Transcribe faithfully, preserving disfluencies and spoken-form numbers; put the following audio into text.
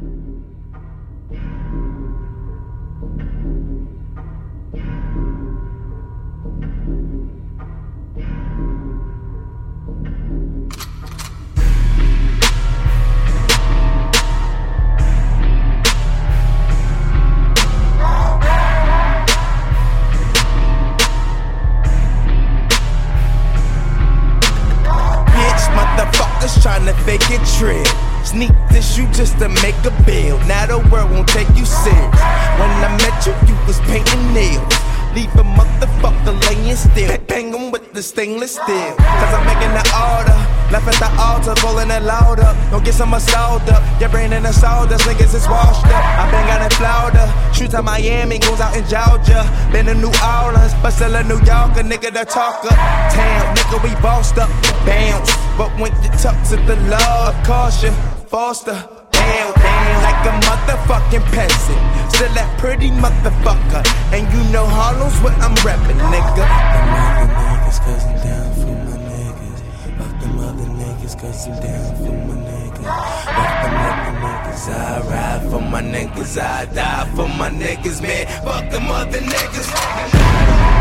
Tryna fake it trip. Sneak this you just to make a bill. Now the world won't take you serious. When I met you, you was painting nails. Leave a motherfucker laying still. Bang him with the stainless steel. Cause I'm making the order. Left at the altar, pulling it louder. Don't get some assault up. Your brain in the soda, niggas is washed up. I been got it Florida. Shoot to Miami, goes out in Georgia. Been to New Orleans, but still a New Yorker. Nigga the talker. Damn, nigga, we bossed up. Bounce. But when you talk to the law, of course you foster. Damn, damn, like a motherfucking peasant. Still that pretty motherfucker. And you know Harlem's what I'm reppin', nigga. Them other niggas cause I'm down for my niggas. Fuck them other niggas cause I'm down for my niggas. Fuck them other niggas, I ride for my niggas. I die for my niggas, man. Fuck them other niggas.